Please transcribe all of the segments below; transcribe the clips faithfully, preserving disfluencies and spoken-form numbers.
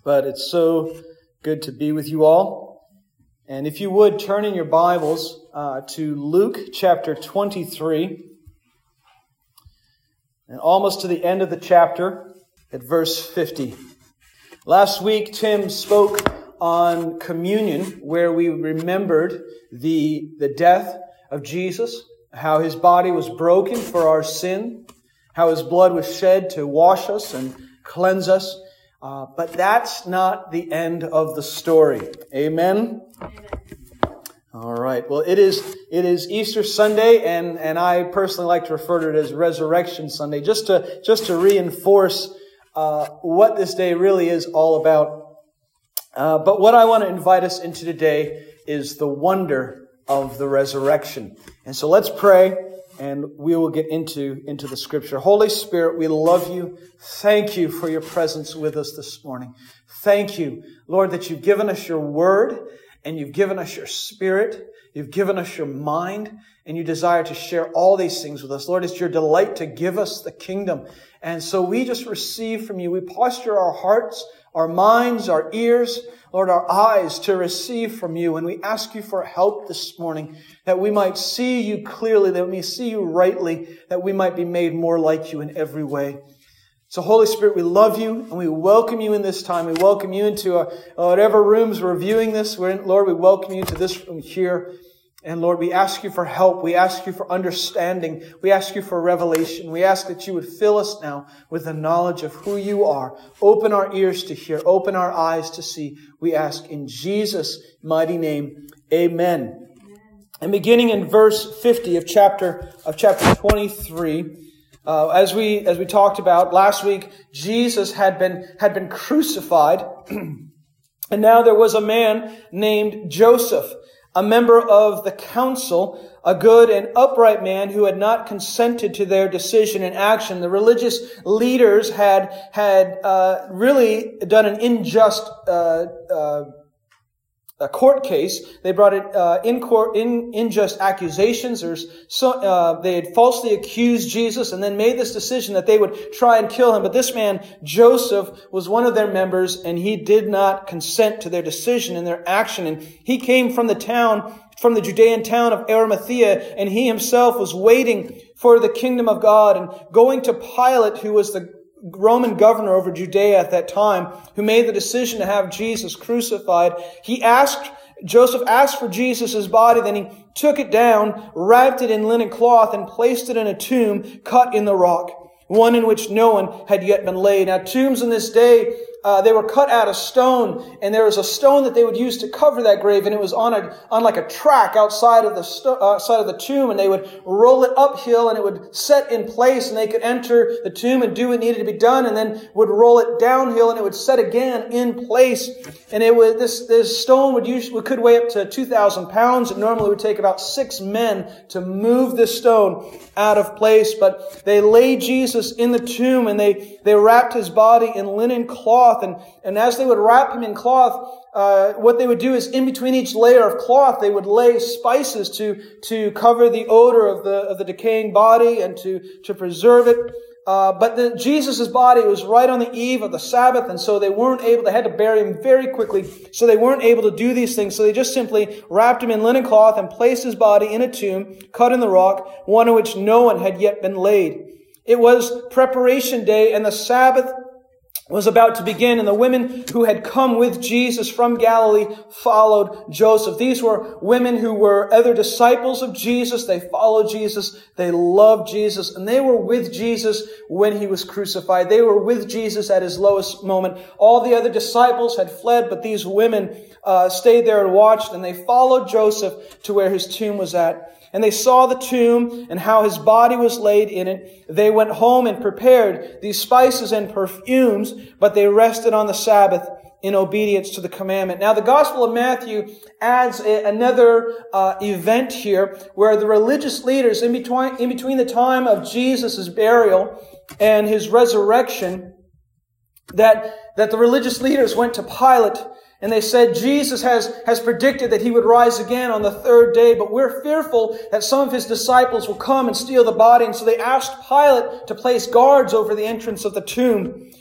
But it's so good to be with you all. And if you would, turn in your Bibles uh, to Luke chapter twenty-three. And almost to the end of the chapter at verse fifty. Last week, Tim spoke on communion, where we remembered the, the death of Jesus, how his body was broken for our sin, how his blood was shed to wash us and cleanse us. Uh, but that's not the end of the story. Amen? Amen. All right. Well, it is it is Easter Sunday, and, and I personally like to refer to it as Resurrection Sunday, just to just to reinforce uh, what this day really is all about. Uh, but what I want to invite us into today is the wonder of the resurrection. And so let's pray, and we will get into, into the Scripture. Holy Spirit, we love you. Thank you for your presence with us this morning. Thank you, Lord, that you've given us your word, and you've given us your Spirit. You've given us your mind, and you desire to share all these things with us. Lord, it's your delight to give us the kingdom. And so we just receive from you. We posture our hearts, our minds, our ears, Lord, our eyes to receive from you. And we ask you for help this morning, that we might see you clearly, that we may see you rightly, that we might be made more like you in every way. So Holy Spirit, we love you and we welcome you in this time. We welcome you into uh, whatever rooms we're viewing this. We're in, Lord, we welcome you into this room here. And Lord, we ask you for help. We ask you for understanding. We ask you for revelation. We ask that you would fill us now with the knowledge of who you are. Open our ears to hear. Open our eyes to see. We ask in Jesus' mighty name. Amen. Amen. And beginning in verse fifty of chapter of chapter twenty-three, uh, as we as we talked about last week, Jesus had been had been crucified, and now there was a man named Joseph, a member of the council, a good and upright man who had not consented to their decision and action. The religious leaders had had uh, really done an unjust uh, uh, a court case. They brought it uh, in court in unjust accusations. There's so uh, they had falsely accused Jesus and then made this decision that they would try and kill him. But this man Joseph was one of their members, and he did not consent to their decision and their action. And he came from the town, from the Judean town of Arimathea, and he himself was waiting for the kingdom of God and going to Pilate, who was the Roman governor over Judea at that time, who made the decision to have Jesus crucified. He asked, Joseph asked for Jesus' body, then he took it down, wrapped it in linen cloth, and placed it in a tomb cut in the rock, one in which no one had yet been laid. Now, tombs in this day, uh, they were cut out of stone, and there was a stone that they would use to cover that grave, and it was on a on like a track outside of the sto- outside of the tomb, and they would roll it uphill, and it would set in place, and they could enter the tomb and do what needed to be done, and then would roll it downhill, and it would set again in place. And it would this this stone would usually could weigh up to two thousand pounds. It normally would take about six men to move this stone out of place, but they laid Jesus in the tomb, and they they wrapped his body in linen cloth. And, and as they would wrap him in cloth, uh, what they would do is in between each layer of cloth, they would lay spices to, to cover the odor of the, of the decaying body and to, to preserve it. Uh, but the, Jesus' body was right on the eve of the Sabbath, and so they weren't able, they had to bury him very quickly, so they weren't able to do these things. So they just simply wrapped him in linen cloth and placed his body in a tomb cut in the rock, one in which no one had yet been laid. It was preparation day, and the Sabbath was about to begin, and the women who had come with Jesus from Galilee followed Joseph. These were women who were other disciples of Jesus. They followed Jesus. They loved Jesus, and they were with Jesus when he was crucified. They were with Jesus at his lowest moment. All the other disciples had fled, but these women uh, stayed there and watched, and they followed Joseph to where his tomb was at. And they saw the tomb and how his body was laid in it. They went home and prepared these spices and perfumes, but they rested on the Sabbath in obedience to the commandment. Now, the Gospel of Matthew adds a, another uh, event here where the religious leaders, in between, in between the time of Jesus' burial and his resurrection, that, that the religious leaders went to Pilate. And they said, Jesus has, has predicted that he would rise again on the third day, but we're fearful that some of his disciples will come and steal the body. And so they asked Pilate to place guards over the entrance of the tomb.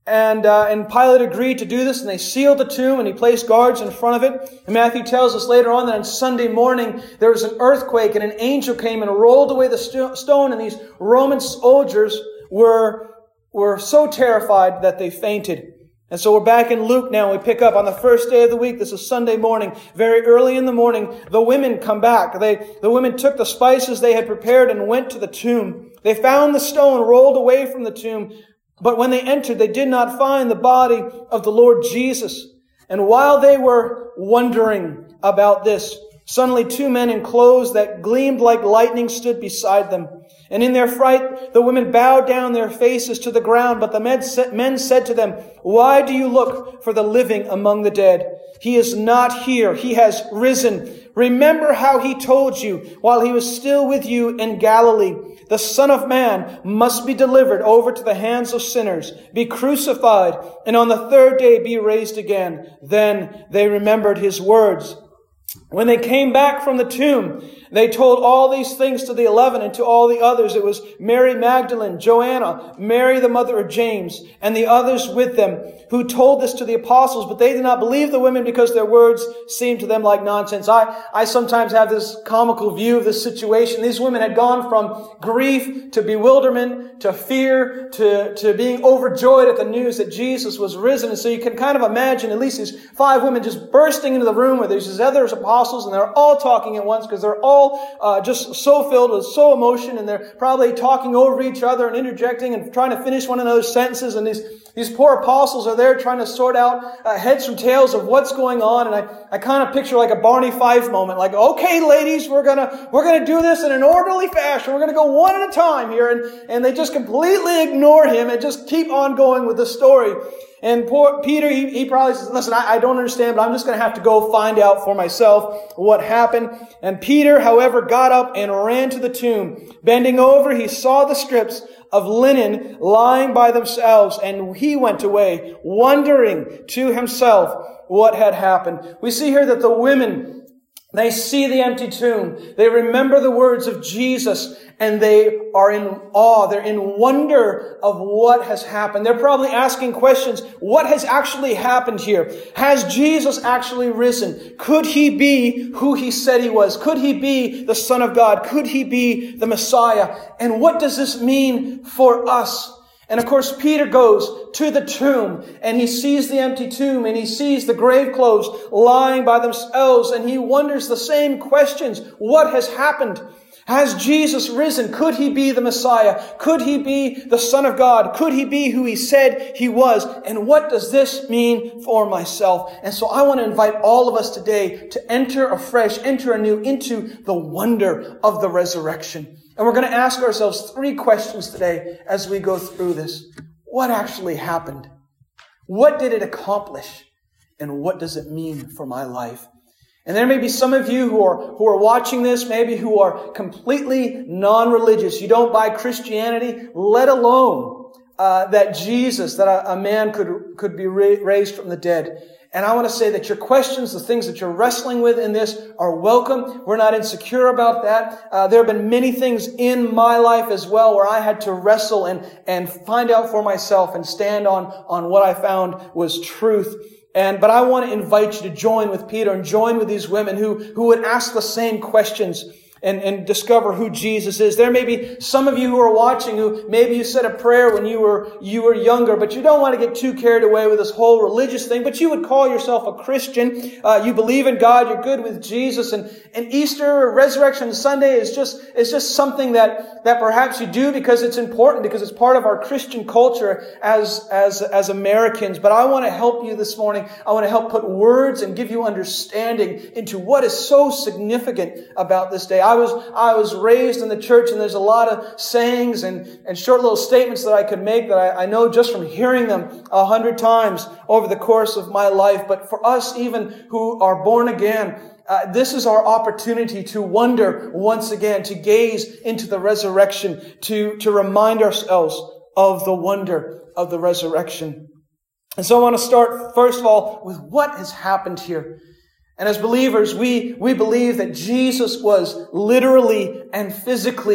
And, uh, and Pilate agreed to do this, and they sealed the tomb, and he placed guards in front of it. And Matthew tells us later on that on Sunday morning, there was an earthquake, and an angel came and rolled away the st- stone, and these Roman soldiers were, were so terrified that they fainted. And so we're back in Luke now. We pick up on the first day of the week. This is Sunday morning. Very early in the morning, the women come back. They, the women took the spices they had prepared and went to the tomb. They found the stone rolled away from the tomb. But when they entered, they did not find the body of the Lord Jesus. And while they were wondering about this, suddenly two men in clothes that gleamed like lightning stood beside them. And in their fright, the women bowed down their faces to the ground. But the men said to them, "Why do you look for the living among the dead? He is not here. He has risen. Remember how he told you while he was still with you in Galilee. The Son of Man must be delivered over to the hands of sinners, be crucified, and on the third day be raised again." Then they remembered his words. When they came back from the tomb, they told all these things to the eleven and to all the others. It was Mary Magdalene, Joanna, Mary the mother of James, and the others with them who told this to the apostles. But they did not believe the women because their words seemed to them like nonsense. I, I sometimes have this comical view of this situation. These women had gone from grief to bewilderment to fear to, to being overjoyed at the news that Jesus was risen. And so you can kind of imagine at least these five women just bursting into the room where there's these other apostles, and they're all talking at once because they're all uh, just so filled with so emotion, and they're probably talking over each other and interjecting and trying to finish one another's sentences. And these these poor apostles are there trying to sort out uh, heads from tails of what's going on. And I, I kind of picture like a Barney Fife moment, like, okay, ladies, we're gonna we're gonna do this in an orderly fashion. We're gonna go one at a time here, and and they just completely ignore him and just keep on going with the story. And poor Peter, he, he probably says, "Listen, I, I don't understand, but I'm just going to have to go find out for myself what happened." And Peter, however, got up and ran to the tomb. Bending over, he saw the strips of linen lying by themselves, and he went away, wondering to himself what had happened. We see here that the women, they see the empty tomb. They remember the words of Jesus, and they are in awe. They're in wonder of what has happened. They're probably asking questions. What has actually happened here? Has Jesus actually risen? Could he be who he said he was? Could he be the Son of God? Could he be the Messiah? And what does this mean for us? And of course, Peter goes to the tomb, and he sees the empty tomb, and he sees the grave clothes lying by themselves, and he wonders the same questions. What has happened? Has Jesus risen? Could he be the Messiah? Could he be the Son of God? Could he be who he said he was? And what does this mean for myself? And so I want to invite all of us today to enter afresh, enter anew into the wonder of the resurrection. And we're going to ask ourselves three questions today as we go through this. What actually happened? What did it accomplish? And what does it mean for my life? And there may be some of you who are who are watching this, maybe who are completely non-religious. You don't buy Christianity, let alone uh, that Jesus, that a, a man could could be ra- raised from the dead. And I want to say that your questions, the things that you're wrestling with in this, are welcome. We're not insecure about that. Uh, there have been many things in my life as well where I had to wrestle and and find out for myself and stand on on what I found was truth. And, but I want to invite you to join with Peter and join with these women who, who would ask the same questions and, and discover who Jesus is. There may be some of you who are watching who maybe you said a prayer when you were, you were younger, but you don't want to get too carried away with this whole religious thing, but you would call yourself a Christian. Uh, you believe in God, you're good with Jesus, and, and Easter or Resurrection Sunday is just, is just something that, that perhaps you do because it's important, because it's part of our Christian culture as, as, as Americans. But I want to help you this morning. I want to help put words and give you understanding into what is so significant about this day. I was, I was raised in the church, and there's a lot of sayings and, and short little statements that I could make that I, I know just from hearing them a hundred times over the course of my life. But for us, even who are born again, uh, this is our opportunity to wonder once again, to gaze into the resurrection, to, to remind ourselves of the wonder of the resurrection. And so I want to start, first of all, with what has happened here. And as believers, we, we believe that Jesus was literally and physically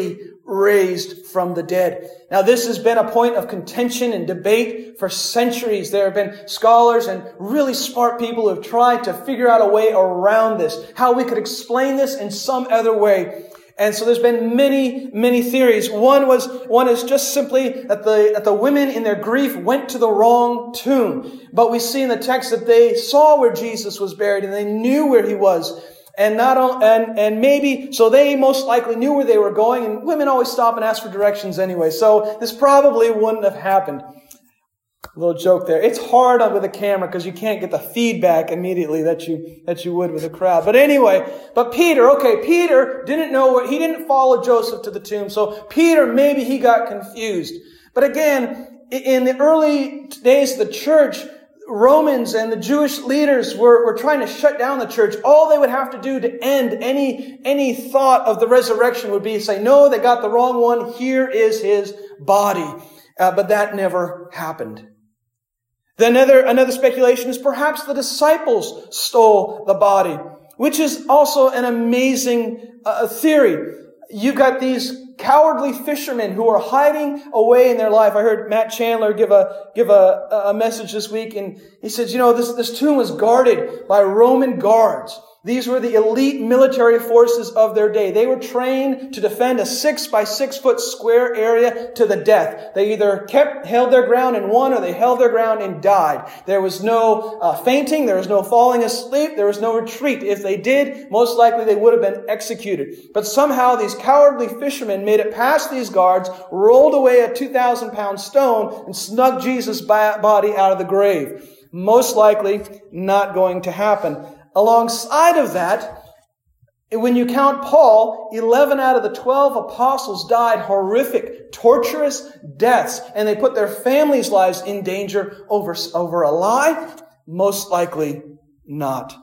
raised from the dead. Now, this has been a point of contention and debate for centuries. There have been scholars and really smart people who have tried to figure out a way around this, how we could explain this in some other way. And so there's been many, many theories. One was, one is just simply that the, that the women in their grief went to the wrong tomb. But we see in the text that they saw where Jesus was buried and they knew where he was. And not all, and, and maybe, so they most likely knew where they were going, and women always stop and ask for directions anyway. So this probably wouldn't have happened. A little joke there. It's hard with a camera because you can't get the feedback immediately that you, that you would with a crowd. But anyway, but Peter, okay, Peter didn't know where, he didn't follow Joseph to the tomb. So Peter, maybe he got confused. But again, in the early days of the church, Romans and the Jewish leaders were, were trying to shut down the church. All they would have to do to end any, any thought of the resurrection would be to say, no, they got the wrong one. Here is his body. Uh, but that never happened. Then another, another speculation is perhaps the disciples stole the body, which is also an amazing uh, theory. You've got these cowardly fishermen who are hiding away in their life. I heard Matt Chandler give a give a, a message this week, and he says, you know, this, this tomb was guarded by Roman guards. These were the elite military forces of their day. They were trained to defend a six by six foot square area to the death. They either kept, held their ground and won, or they held their ground and died. There was no uh, fainting. There was no falling asleep. There was no retreat. If they did, most likely they would have been executed. But somehow these cowardly fishermen made it past these guards, rolled away a two thousand pound stone, and snuck Jesus' body out of the grave. Most likely not going to happen. Alongside of that, when you count Paul, eleven out of the twelve apostles died horrific, torturous deaths, and they put their families' lives in danger over, over a lie? Most likely not.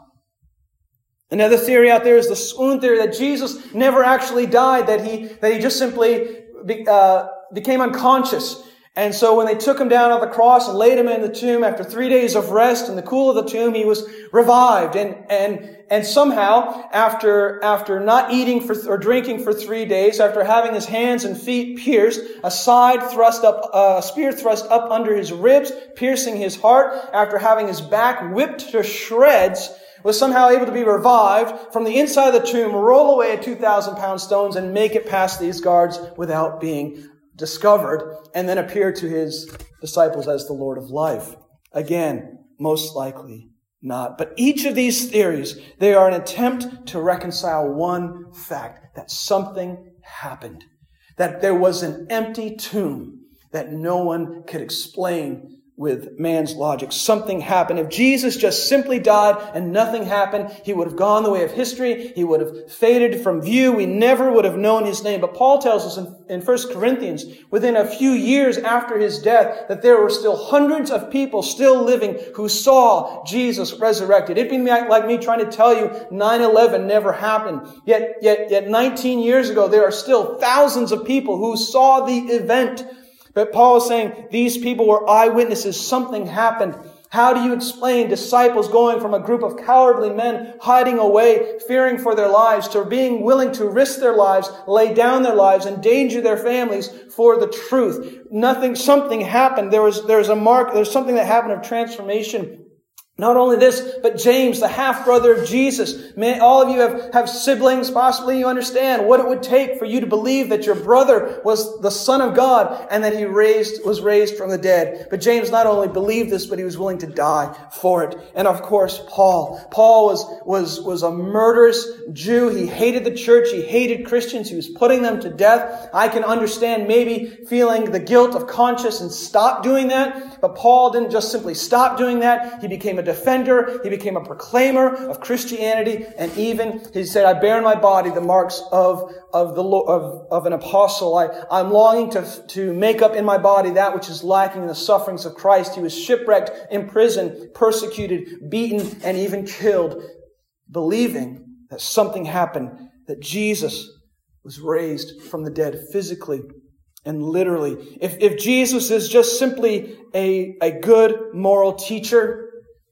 Another theory out there is the swoon theory, that Jesus never actually died, that he, that he just simply be, uh, became unconscious. And so when they took him down off the cross and laid him in the tomb, after three days of rest in the cool of the tomb, he was revived. And, and, and somehow, after, after not eating for, or drinking for three days, after having his hands and feet pierced, a side thrust up, a spear thrust up under his ribs, piercing his heart, after having his back whipped to shreds, was somehow able to be revived from the inside of the tomb, roll away a two thousand pound stones, and make it past these guards without being discovered, and then appear to his disciples as the Lord of life. Again, most likely not. But each of these theories, they are an attempt to reconcile one fact, that something happened. That there was an empty tomb that no one could explain with man's logic. Something happened. If Jesus just simply died and nothing happened, he would have gone the way of history. He would have faded from view. We never would have known his name. But Paul tells us in, in First Corinthians, within a few years after his death, that there were still hundreds of people still living who saw Jesus resurrected. It'd be like me trying to tell you nine eleven never happened. Yet, yet, yet nineteen years ago, there are still thousands of people who saw the event. But Paul is saying these people were eyewitnesses. Something happened. How do you explain disciples going from a group of cowardly men hiding away, fearing for their lives, to being willing to risk their lives, lay down their lives, endanger their families for the truth? Nothing, something happened. There was, there was a mark, there's something that happened of transformation. Not only this, but James, the half-brother of Jesus. Man, all of you have, have siblings. Possibly you understand what it would take for you to believe that your brother was the Son of God and that he raised, was raised from the dead. But James not only believed this, but he was willing to die for it. And of course, Paul. Paul was, was, was a murderous Jew. He hated the church. He hated Christians. He was putting them to death. I can understand maybe feeling the guilt of conscience and stop doing that. But Paul didn't just simply stop doing that. He became a defender. He became a proclaimer of Christianity, and even he said, "I bear in my body the marks of of the of of an apostle. I I'm longing to to make up in my body that which is lacking in the sufferings of Christ." He was shipwrecked, imprisoned, persecuted, beaten, and even killed, believing that something happened, that Jesus was raised from the dead physically and literally. If if Jesus is just simply a a good moral teacher,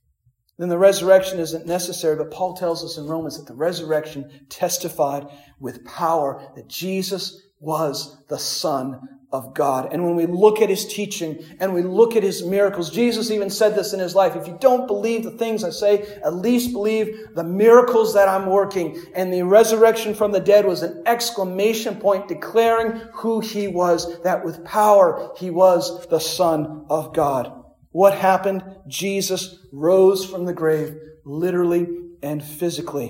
then the resurrection isn't necessary. But Paul tells us in Romans that the resurrection testified with power that Jesus was the Son of God. And when we look at his teaching and we look at his miracles, Jesus even said this in his life, if you don't believe the things I say, at least believe the miracles that I'm working. And the resurrection from the dead was an exclamation point declaring who he was, that with power he was the Son of God. What happened? Jesus rose from the grave, literally and physically.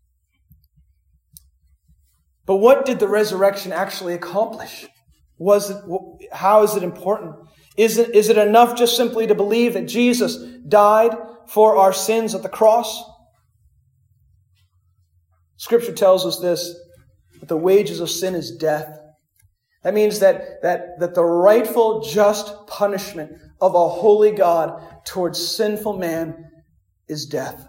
But what did the resurrection actually accomplish? Was it, how is it important? Is it, is it enough just simply to believe that Jesus died for our sins at the cross? Scripture tells us this, that the wages of sin is death. That means that, that, that the rightful, just punishment of a holy God towards sinful man is death.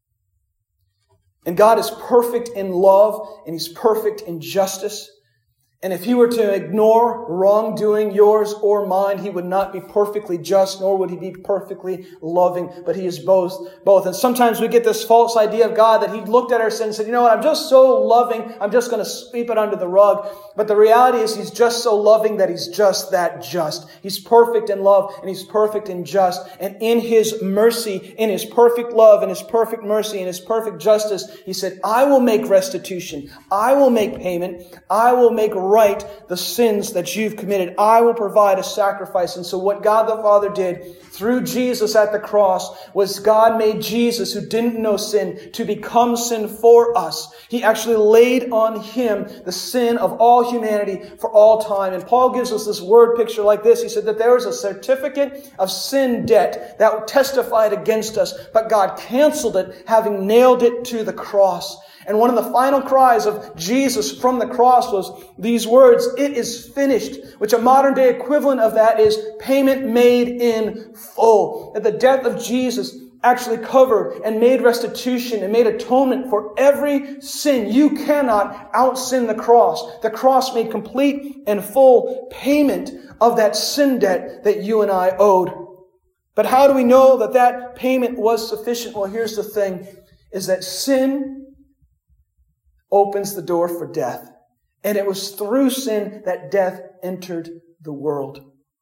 And God is perfect in love, and he's perfect in justice. And if he were to ignore wrongdoing, yours or mine, he would not be perfectly just, nor would he be perfectly loving. But he is both. both. And sometimes we get this false idea of God that he looked at our sin and said, you know what, I'm just so loving, I'm just going to sweep it under the rug. But the reality is he's just so loving that he's just that just. He's perfect in love, and he's perfect in just. And in his mercy, in his perfect love, and his perfect mercy, and his perfect justice, he said, I will make restitution. I will make payment. I will make right the sins that you've committed. I will provide a sacrifice. And so what God the Father did through Jesus at the cross was God made Jesus, who didn't know sin, to become sin for us. He actually laid on him the sin of all humanity for all time. And Paul gives us this word picture like this. He said that there was a certificate of sin debt that testified against us, but God canceled it, having nailed it to the cross. And one of the final cries of Jesus from the cross was these words, it is finished, which a modern day equivalent of that is payment made in full. That the death of Jesus actually covered and made restitution and made atonement for every sin. You cannot out-sin the cross. The cross made complete and full payment of that sin debt that you and I owed. But how do we know that that payment was sufficient? Well, here's the thing, is that sin opens the door for death. And it was through sin that death entered the world.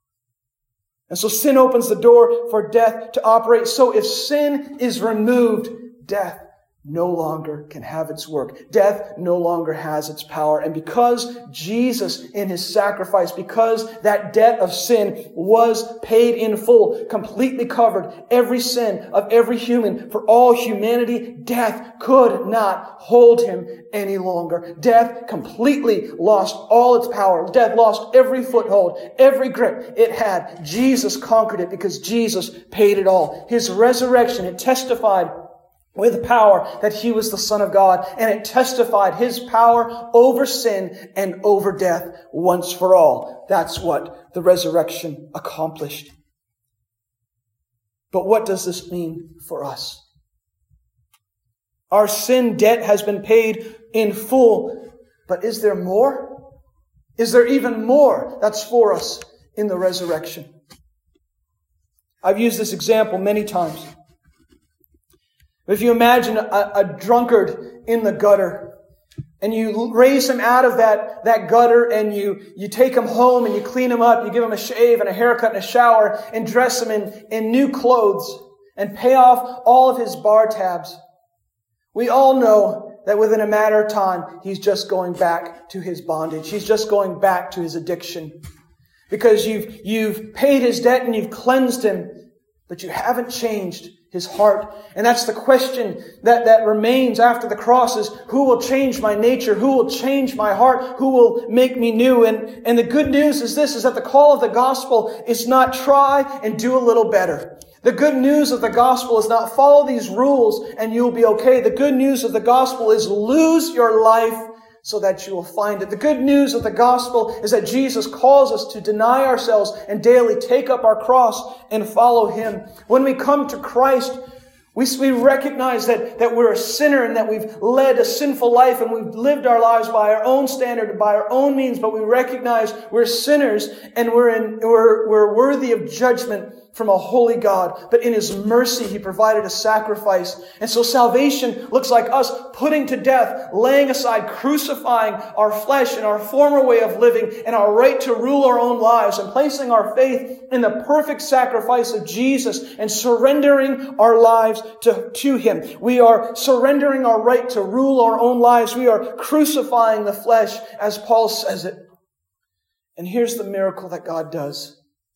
And so sin opens the door for death to operate. So if sin is removed, death no longer can have its work. Death no longer has its power. And because Jesus in his sacrifice, because that debt of sin was paid in full, completely covered every sin of every human for all humanity, death could not hold him any longer. Death completely lost all its power. Death lost every foothold, every grip it had. Jesus conquered it because Jesus paid it all. His resurrection, it testified with power that he was the Son of God, and it testified his power over sin and over death once for all. That's what the resurrection accomplished. But what does this mean for us? Our sin debt has been paid in full, but is there more? Is there even more that's for us in the resurrection? I've used this example many times. If you imagine a, a drunkard in the gutter, and you raise him out of that, that gutter, and you, you take him home and you clean him up, you give him a shave and a haircut and a shower, and dress him in, in new clothes, and pay off all of his bar tabs. We all know that within a matter of time, he's just going back to his bondage. He's just going back to his addiction. Because you've, you've paid his debt and you've cleansed him, but you haven't changed his heart. And that's the question that, that remains after the cross is, who will change my nature? Who will change my heart? Who will make me new? And, and the good news is this, is that the call of the gospel is not try and do a little better. The good news of the gospel is not follow these rules and you'll be okay. The good news of the gospel is lose your life so that you will find it. The good news of the gospel is that Jesus calls us to deny ourselves and daily take up our cross and follow him. When we come to Christ, we, we recognize that, that we're a sinner and that we've led a sinful life and we've lived our lives by our own standard and by our own means, but we recognize we're sinners and we're, in, we're, we're worthy of judgment. from a holy God, but in His mercy He provided a sacrifice. And so salvation looks like us putting to death, laying aside, crucifying our flesh and our former way of living and our right to rule our own lives and placing our faith in the perfect sacrifice of Jesus and surrendering our lives to, to Him. We are surrendering our right to rule our own lives. We are crucifying the flesh, as Paul says it. And here's the miracle that God does,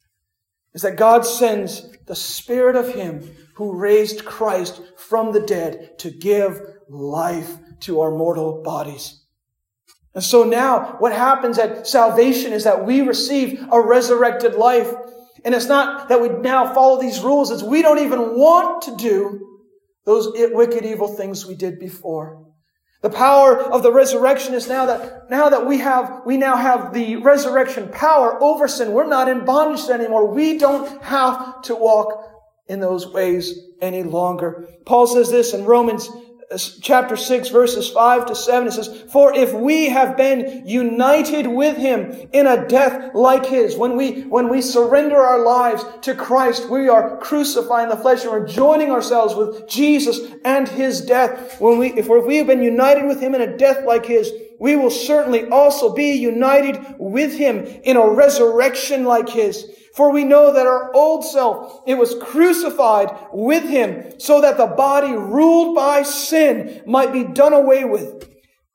is that God sends the Spirit of Him who raised Christ from the dead to give life to our mortal bodies. And so now what happens at salvation is that we receive a resurrected life. And it's not that we now follow these rules. It's we don't even want to do those wicked, evil things we did before. The power of the resurrection is now that, now that we have, we now have the resurrection power over sin. We're not in bondage anymore. We don't have to walk in those ways any longer. Paul says this in Romans chapter six, verses five to seven. It says, "For if we have been united with Him in a death like His," when we, when we surrender our lives to Christ, we are crucifying the flesh and we're joining ourselves with Jesus and His death. When we, if, if we have been united with Him in a death like His, we will certainly also be united with Him in a resurrection like His. For we know that our old self, it was crucified with Him so that the body ruled by sin might be done away with.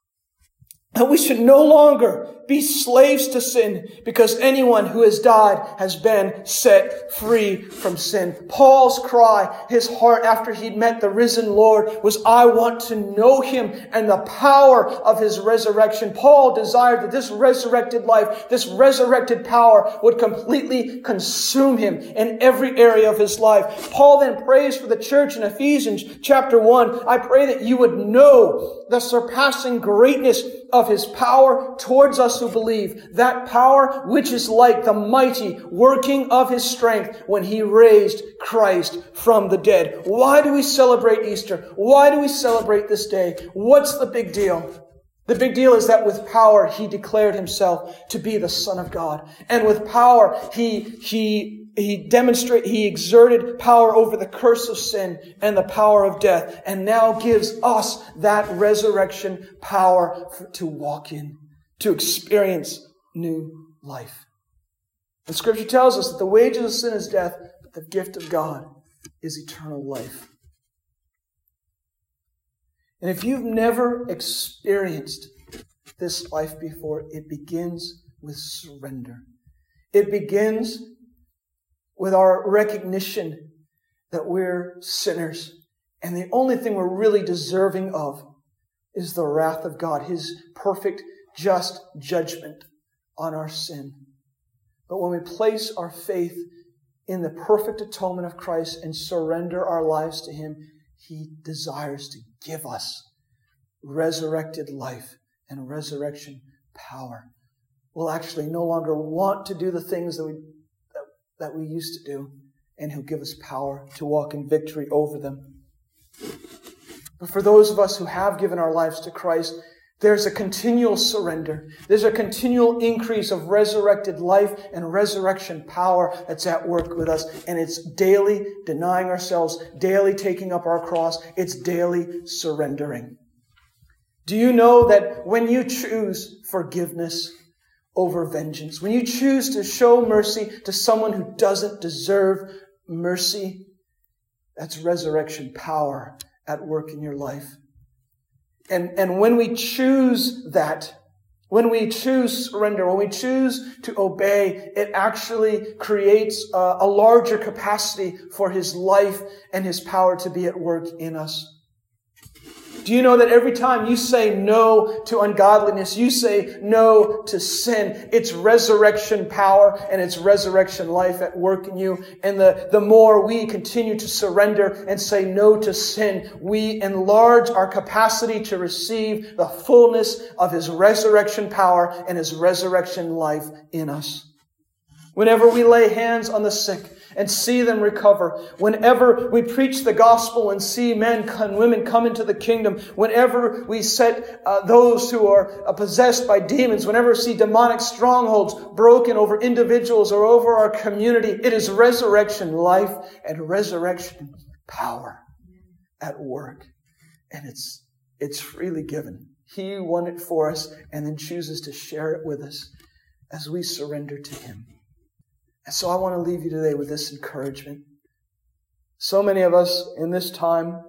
And we should no longer be slaves to sin, because anyone who has died has been set free from sin. Paul's cry, his heart after he'd met the risen Lord, was, I want to know Him and the power of His resurrection. Paul desired that this resurrected life, this resurrected power would completely consume him in every area of his life. Paul then prays for the church in Ephesians chapter one. I pray that you would know the surpassing greatness of His power towards us who believe, that power which is like the mighty working of His strength when He raised Christ from the dead. Why do we celebrate Easter? Why do we celebrate this day? What's the big deal? The big deal is that with power, He declared Himself to be the Son of God. And with power, He, He, He demonstrated, He exerted power over the curse of sin and the power of death, and now gives us that resurrection power for, to walk in, to experience new life. And Scripture tells us that the wages of sin is death, but the gift of God is eternal life. And if you've never experienced this life before, it begins with surrender. It begins with our recognition that we're sinners, and the only thing we're really deserving of is the wrath of God, His perfect, just judgment on our sin. But when we place our faith in the perfect atonement of Christ and surrender our lives to Him, He desires to give us resurrected life and resurrection power. We'll actually no longer want to do the things that we that, that we used to do, and He'll give us power to walk in victory over them. But for those of us who have given our lives to Christ, there's a continual surrender. There's a continual increase of resurrected life and resurrection power that's at work with us. And it's daily denying ourselves, daily taking up our cross. It's daily surrendering. Do you know that when you choose forgiveness over vengeance, when you choose to show mercy to someone who doesn't deserve mercy, that's resurrection power at work in your life? And, and when we choose that, when we choose surrender, when we choose to obey, it actually creates a, a larger capacity for His life and His power to be at work in us. Do you know that every time you say no to ungodliness, you say no to sin, it's resurrection power and it's resurrection life at work in you. And the, the more we continue to surrender and say no to sin, we enlarge our capacity to receive the fullness of His resurrection power and His resurrection life in us. whenever we lay hands on the sick and see them recover, whenever we preach the gospel and see men and women come into the kingdom, whenever we set uh, those who are uh, possessed by demons, whenever we see demonic strongholds broken over individuals or over our community, it is resurrection life and resurrection power at work. And it's, it's freely given. He won it for us and then chooses to share it with us as we surrender to Him. And so I want to leave you today with this encouragement. So many of us in this time,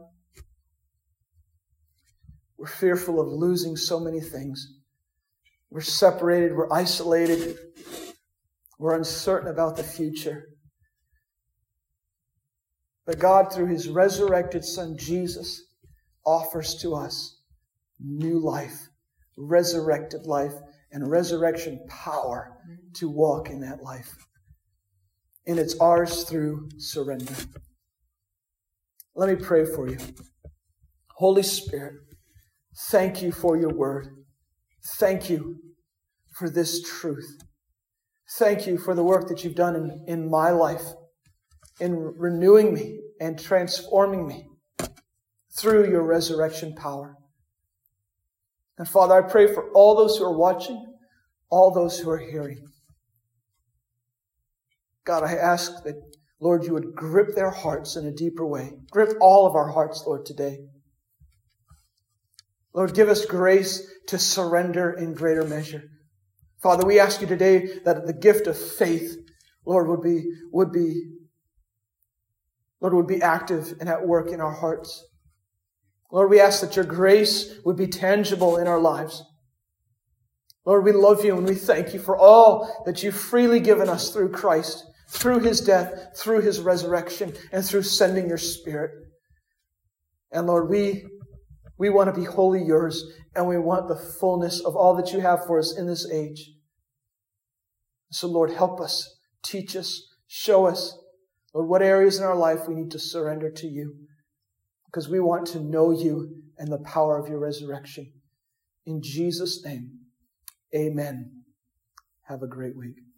we're fearful of losing so many things. We're separated, we're isolated, we're uncertain about the future. But God, through His resurrected Son, Jesus, offers to us new life, resurrected life, and resurrection power to walk in that life. And it's ours through surrender. Let me pray for you. Holy Spirit, thank you for your word. Thank you for this truth. Thank you for the work that you've done in, in my life, in renewing me and transforming me through your resurrection power. And Father, I pray for all those who are watching, all those who are hearing. God, I ask that, Lord, you would grip their hearts in a deeper way. Grip all of our hearts, Lord, today. Lord, give us grace to surrender in greater measure. Father, we ask you today that the gift of faith, Lord, would be, would be, Lord, would be active and at work in our hearts. Lord, we ask that your grace would be tangible in our lives. Lord, we love you and we thank you for all that you've freely given us through Christ, through His death, through His resurrection, and through sending your Spirit. And Lord, we, we want to be wholly yours, and we want the fullness of all that you have for us in this age. So Lord, help us, teach us, show us, Lord, what areas in our life we need to surrender to you, because we want to know you and the power of your resurrection. In Jesus' name, amen. Have a great week.